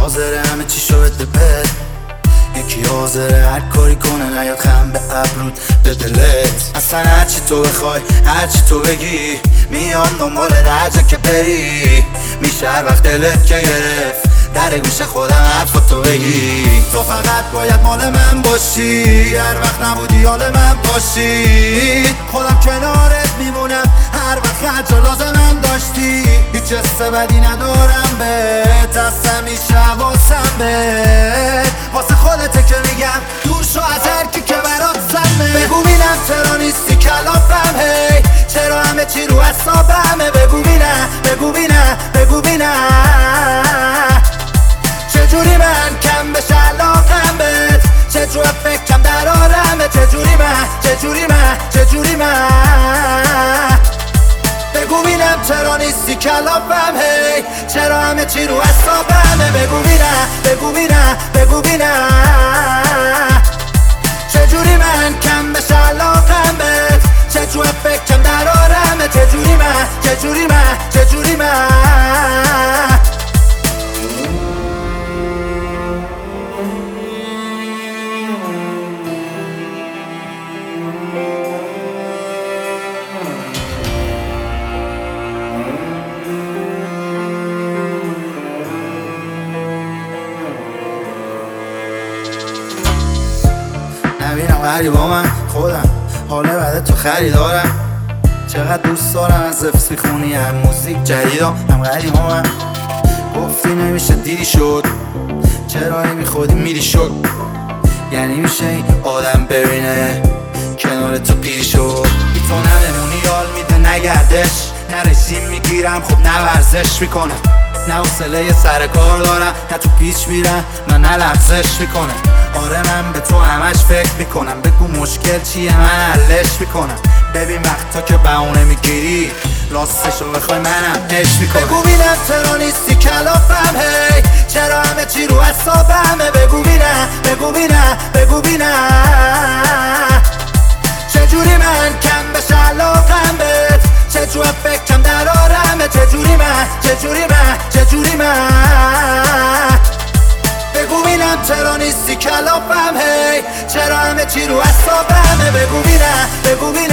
حاضره همه چی شو بده بد، یکی حاضره هر کاری کنه نیاد خم به ابرود به دلت. اصلا هرچی تو بخوای هرچی تو بگی میام دنبال هر جا که بری، میشه هر وقت دلت که گرفت در گوش خودم حرفاتو بگی. تو فقط باید مال من باشی، هر وقت نبودی حال من باشی، خودم کنارت میمونم هر وقت هرچه لازمم داشتی. هیچ حس بدی ندارم بهت، اصلا میشه حواسم بهت، واسه خودته که میگم دور شو از هر کی که برات سمه. بگو بینم چرا نیستی کلافم، هی چرا همه چی رو حسابمه. بگو بینم بگو بینم بگو بینم چجوری من کم بشه علاقم بهت، چجور فکرم در آرمه. چجوری من بگو بینم چرا نیستی کلافم، هی چرا همه چی رو حسابمه. بگو بینم چجوری من کم بشه علاقم بهت، چجور فکرم در آرمه. چجوری من نبینم غریب با من خودم، حاله بعد تو خریدارم. چقدر دوست دارم از حفظ میخونی هم موزیک جدیدم هم غریب با من. گفتی نمیشه دیری شد، چرا نمیخودی میری شد، یعنی میشه این آدم ببینه کنار تو پیری شد. بی تو نمونی یال میده نگردش، نه رژیم میگیرم خب نه ورزش میکنم، نه حوصله سر کار دارم، نه تو پیچ میرم نه لغزش میکنم. آره من به تو همش فکر میکنم، بگو مشکل چیه من حلش میکنم. ببین وقتا که بهونه میگیری راستشو بخوای منم عشق میکنم. بگو بینم چرا نیستی کلافم، هی چرا همه چی رو حسابمه. بگو بینم چجوری من کم بشه علاقم بهت، چجور فکرم در آرمه. چجوری من بگو بینم چرا نیستی کلافم، هی چرا همه چی رو حسابمه. بگو بینم